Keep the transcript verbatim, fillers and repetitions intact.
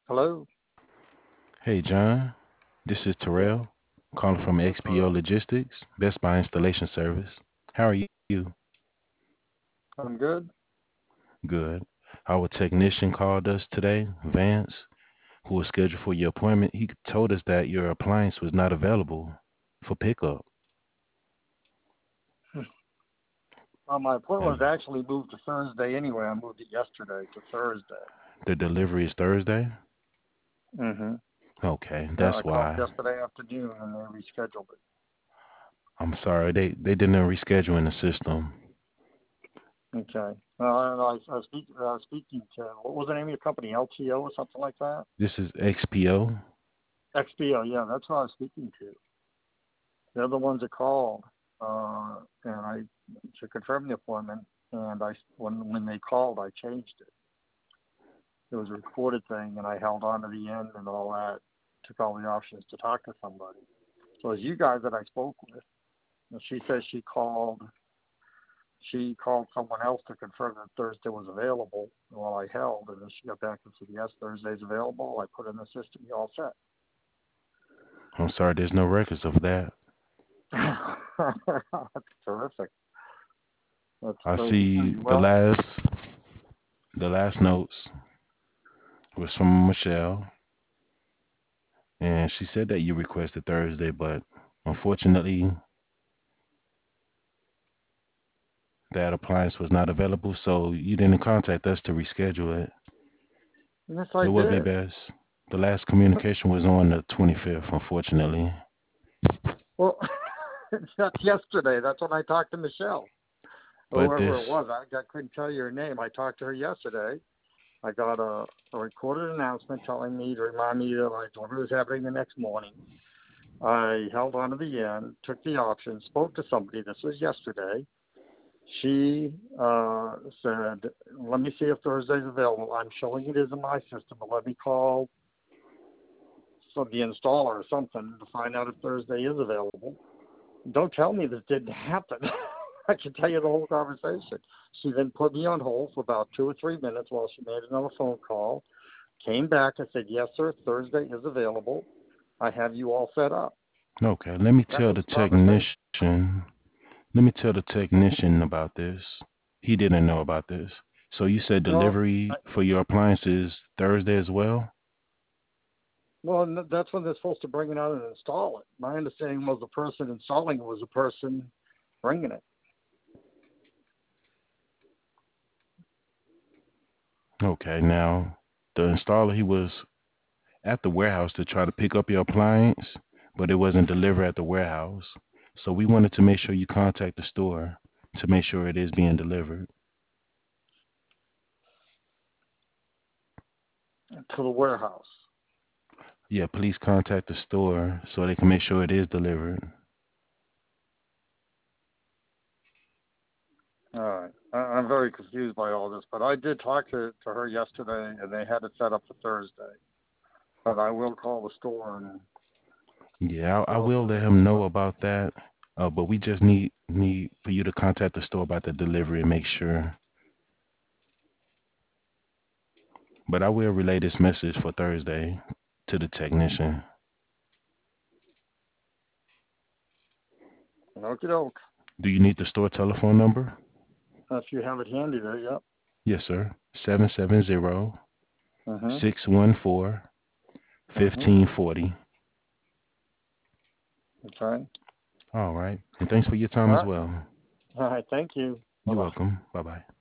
Hello. Hey John, this is Yeah. Terrell calling from Hello, X P O Terrell. Logistics, Best Buy Installation Service. How are you? I'm good. Good. Our technician called us today, Vance, who was scheduled for your appointment. He told us that your appliance was not available for pickup. Uh, my appointment And was actually moved to Thursday anyway. I moved it yesterday to Thursday. the delivery is Thursday? Mm-hmm. Okay, Yeah, I that's called why. yesterday afternoon and they rescheduled I'm sorry, they, they didn't reschedule in the system. it. Okay. Uh, and I, I was speak, uh, speaking to, what was the name of your company? L T O or something like that? This is X P O. X B O, yeah, that's what I was speaking to. They're the ones that called, uh, and I, to confirm the appointment, and I, when, when they called, I changed it. It was a recorded thing, and I held on to the end and all that, took all the options to talk to somebody. So it was you guys that I spoke with, and she says she called, she called someone else to confirm that Thursday was available while I held, and then she got back and said, yes, Thursday's available. I put in the system, you all set. I'm sorry, there's no records of that. That's terrific. That's I great to see see. the Well, last the last notes was from Michelle, and she said that you requested Thursday, but unfortunately, that appliance was not available, so you didn't contact us to reschedule it. yes, I It would be did. best. The last communication was on the twenty-fifth, unfortunately. Well, that's yesterday. That's when I talked to Michelle, But whoever it this, was. I, I couldn't tell you her name. I talked to her yesterday. I got a, a recorded announcement telling me to remind me that my delivery was happening the next morning. I held on to the end, took the option, spoke to somebody. This was yesterday. She uh, said, let me see if Thursday's available. I'm showing it is in my system, but let me call some, the installer or something to find out if Thursday is available. Don't tell me this didn't happen. I can tell you the whole conversation. She then put me on hold for about two or three minutes while she made another phone call. Came back and said, yes, sir, Thursday is available. I have you all set up. okay, let me That tell was the the conversation. technician, let me tell the technician about this. He didn't know about this. So you said Well, I, delivery for your appliances Thursday as well? well, that's when they're supposed to bring it out and install it. My understanding was the person installing it was the person bringing it. Okay, now the installer, he was at the warehouse to try to pick up your appliance, but it wasn't delivered at the warehouse. So we wanted to make sure you contact the store to make sure it is being delivered. To the warehouse. Yeah, please contact the store so they can make sure it is delivered. All right. I, I'm very confused by all this, but I did talk to, to her yesterday, and they had it set up for Thursday. But I will call the store and Yeah, I, I go will through let this. him But know about that. Uh, but we just need need for you to contact the store about the delivery and make sure. But I will relay this message for Thursday to the technician. okie doke. Do you need the store telephone number? If you have it handy there, yep. Yes, sir. Seven seven zero Mhm. six one four Mhm. fifteen forty. Okay. All right. And thanks for your time All as right. well. All right. Thank you. Bye You're bye. welcome. Bye bye.